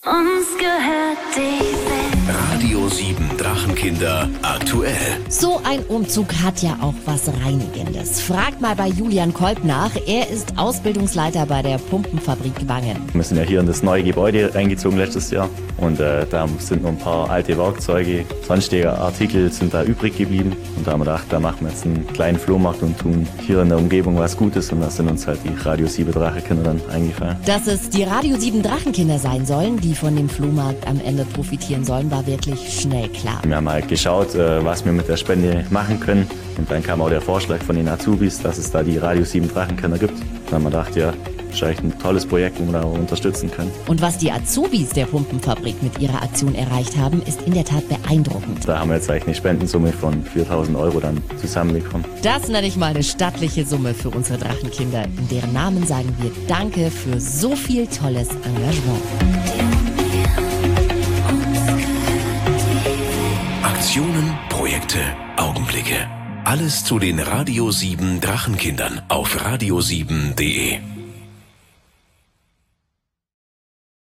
Uns gehört die Welt. Radio 7 Drachenkinder aktuell. So ein Umzug hat ja auch was Reinigendes. Fragt mal bei Julian Kolb nach. Er ist Ausbildungsleiter bei der Pumpenfabrik Wangen. Wir sind ja hier in das neue Gebäude eingezogen letztes Jahr und da sind noch ein paar alte Werkzeuge, sonstige Artikel sind da übrig geblieben und da haben wir gedacht, da machen wir jetzt einen kleinen Flohmarkt und tun hier in der Umgebung was Gutes und da sind uns halt die Radio 7 Drachenkinder dann eingefallen. Dass es die Radio 7 Drachenkinder sein sollen, die von dem Flohmarkt am Ende profitieren sollen, war wirklich schnell klar. Wir haben halt geschaut, was wir mit der Spende machen können und dann kam auch der Vorschlag von den Azubis, dass es da die Radio 7 Drachenkinder gibt. Da haben wir gedacht, ja, das ist eigentlich ein tolles Projekt, wo wir da unterstützen können. Und was die Azubis der Pumpenfabrik mit ihrer Aktion erreicht haben, ist in der Tat beeindruckend. Da haben wir jetzt eigentlich eine Spendensumme von 4.000 € dann zusammenbekommen. Das nenne ich mal eine stattliche Summe für unsere Drachenkinder. In deren Namen sagen wir Danke für so viel tolles Engagement. Aktionen, Projekte, Augenblicke. Alles zu den Radio 7 Drachenkindern auf radio7.de.